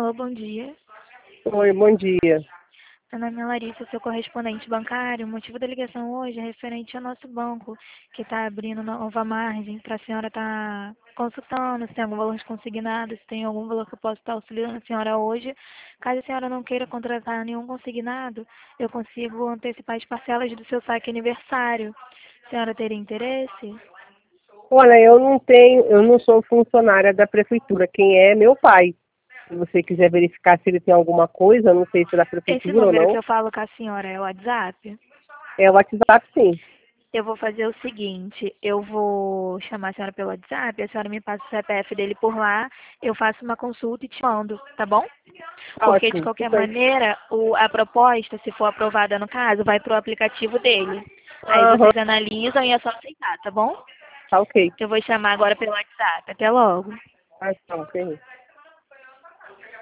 Alô, bom dia. Oi, bom dia. Meu nome é Larissa, sou correspondente bancário. O motivo da ligação hoje é referente ao nosso banco, que está abrindo nova margem para a senhora estar consultando se tem algum valor de consignado, se tem algum valor que eu posso estar auxiliando a senhora hoje. Caso a senhora não queira contratar nenhum consignado, eu consigo antecipar as parcelas do seu saque aniversário. A senhora teria interesse? Olha, eu não sou funcionária da prefeitura. Quem é meu pai. Se você quiser verificar se ele tem alguma coisa, não sei se é da Esse prefeitura ou número que não. eu falo com a senhora é o WhatsApp? É o WhatsApp, sim. Eu vou fazer o seguinte, eu vou chamar a senhora pelo WhatsApp, a senhora me passa o CPF dele por lá, eu faço uma consulta e te mando, tá bom? Tá Porque, de ótimo, qualquer tudo bem. maneira, a proposta, se for aprovada no caso, vai pro aplicativo dele. Aí Aham, vocês analisam e é só aceitar, tá bom? tá ok. Eu vou chamar agora pelo WhatsApp. Até logo. Ah, tá ok.